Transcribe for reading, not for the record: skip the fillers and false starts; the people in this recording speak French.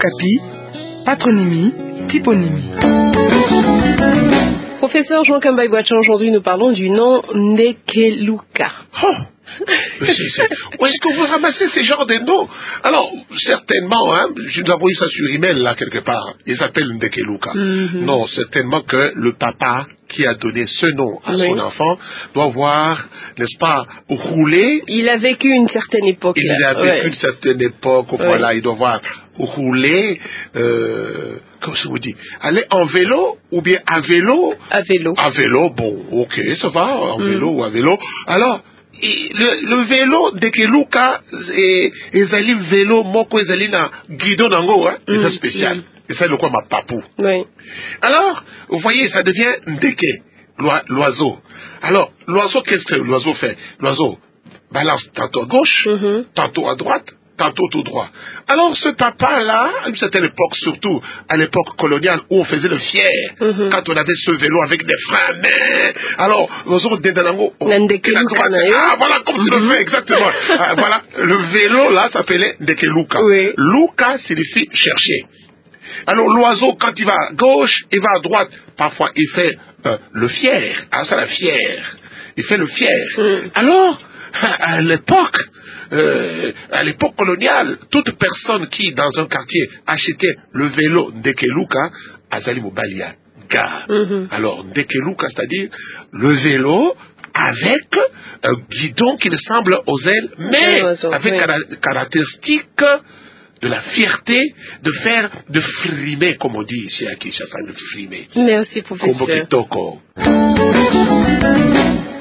Okapi, patronymy, typonymie. Professeur Jean Kambay Boachan, aujourd'hui nous parlons du nom Ndekeluka. Oh, où est-ce que vous ramassez ces genres de noms? Alors, certainement, je nous envoie ça sur email là quelque part. Ils s'appellent Ndekeluka. Non, certainement que le papa qui a donné ce nom à son enfant doit voir, n'est-ce pas, rouler. Il a vécu une certaine époque. Il a vécu une certaine époque, voilà, il doit voir rouler, comment je vous dis, aller en vélo ou bien à vélo. À vélo. À vélo, bon, ok, ça va, en vélo ou à vélo. Alors, le vélo Ndekeluka ezali vélo moko ezali na guidon nango, c'est spécial. Et ça, le quoi ma papou. Oui. Alors, vous voyez, ça devient Ndeke, l'oiseau. Alors, l'oiseau, qu'est-ce que l'oiseau fait? L'oiseau balance tantôt à gauche, tantôt à droite, tantôt tout droit. Alors, ce papa-là, à une certaine époque, surtout à l'époque coloniale, où on faisait le fier, quand on avait ce vélo avec des freins, mais alors, l'oiseau d'Endanango, voilà, comme tu le fais, exactement. Voilà, le vélo, là, s'appelait Ndekeluka. Oui. Luka signifie chercher. Alors l'oiseau, quand il va à gauche, il va à droite. Parfois, il fait le fier. Ah, ça, la fière. Il fait le fier. Alors, à l'époque coloniale, toute personne qui, dans un quartier, achetait le vélo Ndekeluka, azali mobalia ga. Alors, Ndekeluka, c'est-à-dire le vélo avec un guidon qui ressemble aux ailes, mais avec caractéristiques de la fierté de frimer, comme on dit ici à Kinshasa, de frimer. Merci, professeur. Comme Kitoko.